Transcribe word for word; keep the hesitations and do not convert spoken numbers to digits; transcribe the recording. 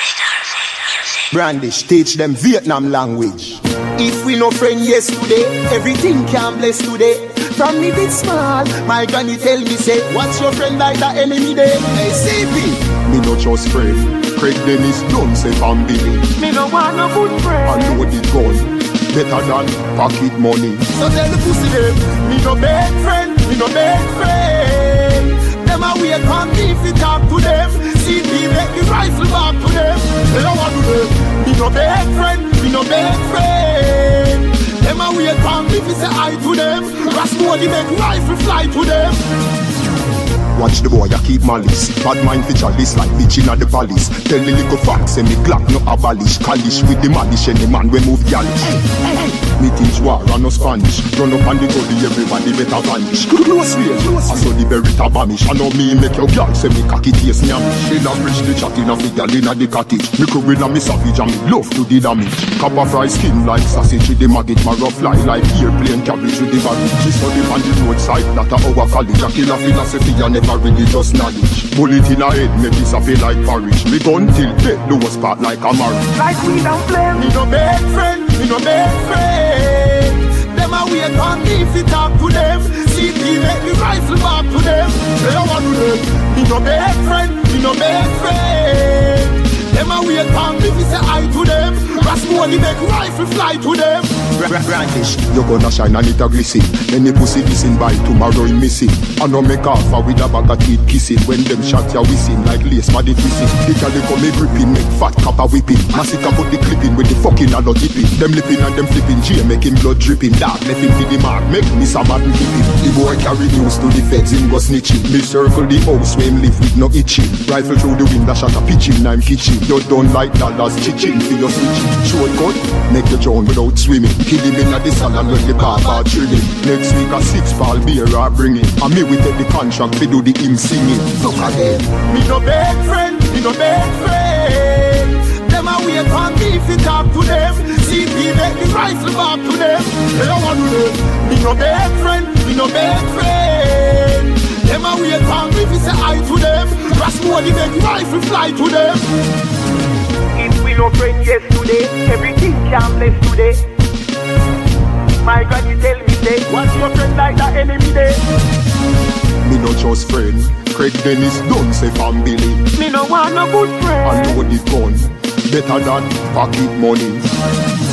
Brandish, teach them Vietnam language. If we no friend yesterday, everything can bless today. From me bit small, my granny tell me say, what's your friend like the enemy day? Hey C P, me no just friend. Craig Dennis don't say family. Me no want no good friend. I know the gun better than pocket money. So tell the pussy them, me no bad friend, me no bad friend. Them a wait on me if you talk to them. C P make the rifle back to them. They don't want to do them. Me no bad friend, me no bad friend. Them a wait on me if you say hi to them. Rasmodi make rifle fly to them. Watch the boy, I keep malice. Bad mind feature list like bitch inna the palace. Tell the little facts, say me Glock no abolish. Kalish with the malish, any man we move galish. Hey, hey, hey. Me teach war and no Spanish. Run up on the gully, everybody better vanish. Close way, I saw the berry tabamish. I know me make your girl say me cocky taste nyamish. She not rich the chat inna fi gal inna the cottage. Me could inna me savage and me love to the damage. Copper fry skin like sausage with the maggot. My rough fly like airplane cabbage with the baggage. She study on the roadside, that a our college. A killer philosophy and never religious knowledge. Bullet in her head make this a feel like porridge. Me gun till dead, do a spot like a marriage. Like we don't play. Me no bad friend, me no bad friend. Them a wait on me if you talk to them. C P make the rifle back to them. They don't want to them. Me no bad friend, me no bad friend. Them a wait on me if you say hi to them. Rasmodi make rifle fly to them. Brandish, you gonna shine and it a glisten. Any pussy missing by tomorrow he missing. I no make offer with a bag of teeth kissing. When them shot ya whistling like lace body twisting. The girl they come me gripping, make fat kappa whipping. Massacre put the clipping with the fucking and not dipping. Them lipping and them flipping, G making blood dripping. Dark left him to the mark, make me some mad and keep him. The boy carry news to the feds, him go snitching. Me circle the house where him live with no itching. Rifle through the window, shot a pitching, I'm kitchen. You don't like dollars, chiching for your switching. Short cut, make you drown without swimming. Kill him in the salon when the barber drilling. Next week a six ball beer I bring it. And me we take the contract we do the him singing. Look again. Me no bad friend, me no bad friend. Them a wait on me if you talk to them. C P make the rifle back to them. They don't want to them. Me no bad friend, me no bad friend. Them a wait on me if you say hi to them. Rasmodi make rifle fly to them. If we no friend yesterday, everything can bless today. My God, you tell me say, what's your friend like the enemy day? Me no just friend. Craig Dennis don't say family. Me no want no good friend. I know the gun better than pocket money.